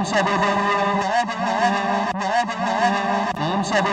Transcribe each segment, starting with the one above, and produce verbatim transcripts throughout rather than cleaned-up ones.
امشب دنیا امشب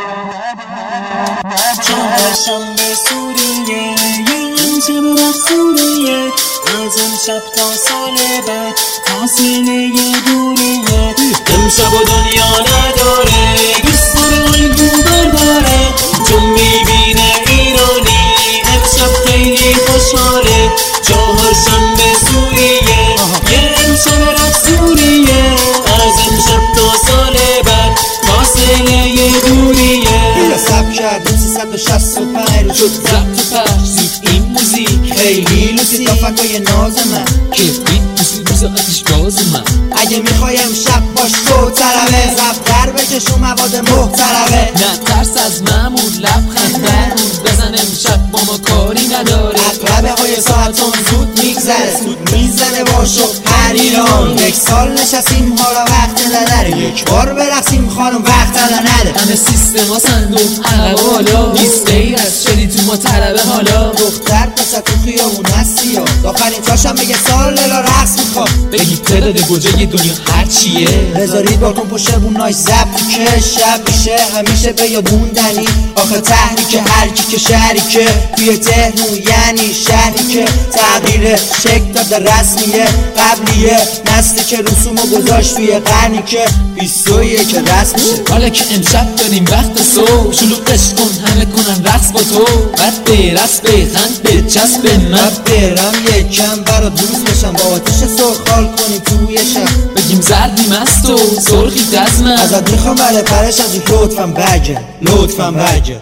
چهارشنبه سوریه امشب رفت سوریه از امشب تا سال بعد فاصله دوریه امشب و دنیا نداره دوست داره الگو برداره چون میبینه ایرانی امشب خیلی خوشحاله چهارشنبه سوریه یه امشب رفت سوریه از امشب تا سال بعد فاصله دوریه سب کردیم سیصد و شصت و پنج شد ضبط و پخش زود این موزیک خیلی لوسی تا فکای ناز من کیف بیت موسیق روز آتش گاز من اگه میخوایم شب باش تو طربه زفتر بکشو مواد محترمه نه ترس از مامور لبخند برمون بزن امشب با ما کاری نداره اقربه های ساعتون زود میگذره زود میزنه باشو هر ایران یک سال نشستیم حالا وقت نداره یک بار برقصیم خانم وقت نداره همه سیستم ها صندوق عقب حالا نیست غیر از شدی تو ما طلبه حالا دختر پسر تو خیابون هستی یا آخرین چاشم بگه سال لیلا رقص میخواد بگی تعداد گوجه دنیا هر چیه بذارید بالکن پشت بوناش زبطی که شب میشه همیشه بیابون دنی آخه تحریک هر کی که شریکه توی تهرون یعنی شهری که تغییر شکل داده رسمیه قبلیه نسلی که رسومو گذاشت توی قرنی که بیست و یک رسم میشه حالا که امشب داریم وقت صبح شلوغش کن همه کنن رقص با تو بعد برقص بخند بچسب به من برم یکم برا دوست بشم با آتش سرخال کنی توی شب بگیم زردیم از تو سرخی دست من ازت میخوام بله پرش از لطفم بگه لطفم بگه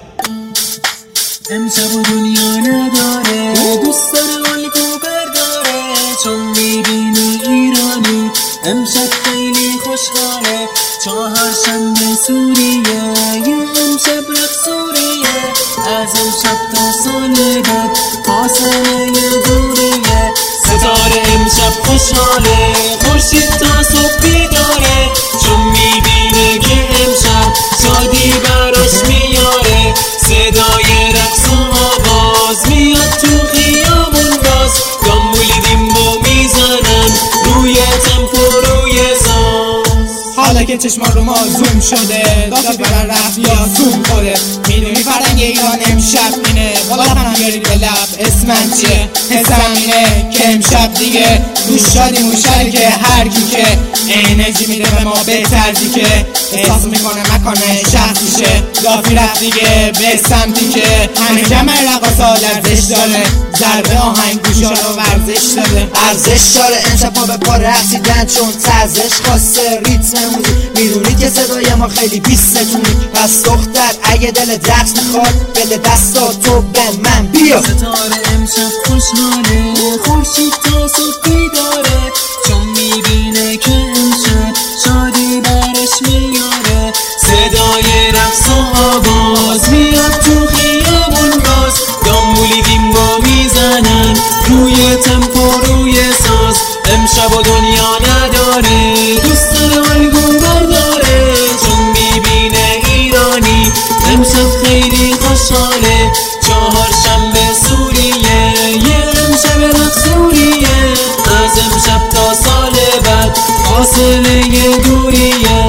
امشب و دنیا نداره دوست داره الگو برداره چون میبینی ایرانی امشب خیلی خوشحاله چهارشنبه سوریه یه امشب رفت سوریه از امشب تا سال بعد فاصله دوریه ستاره امشب خوشحاله خورشید تا صبح بیداره چون میبینه که امشب شادی براش میاره صدای رقص و آواز میاد تو خیابون باز گامبولیدیم با میزنن روی تمپو روی ساز حالا که چشمان رو ما زوم شده دادا ببر رفت یا زوم خوده میدونی فرنگ ایران امشب اینه بالا کنم بیارید به لب اسمن چیه حسم اینه که امشب دیگه دوش شادی موشری هر کی که انرژی میده به ما بهتر که احساس میکنه مکانه شخصیشه لافی رفت دیگه به سمتی که همه جمع رقصا لرزش داره ضربه آهنگ گوشا رو ورزش داده ارزش داره امشب پا به پا رقصیدن چون تزش خواسته ریتم موزیک میدونید که صدای ما خیلی بیستتونی پس دختر اگه دل دست میخواد بده دستا تو به من بیا ستاره امشب خوشحاله خورشید تا صبح بیداره چون میبینه که امشب شادی برش میاره صدای رقص و آواز میاد تو خیابون باز گامبولیدیم با میزنن روی تمپو روی ساز امشب و دنیا نداره دوست داره الگو برداره چون میبینه ایرانی امشب خیلی خوشحاله چهارشنبه سوریه یه امشب رفت سوریه از امشب تا سال بعد فاصله دوریه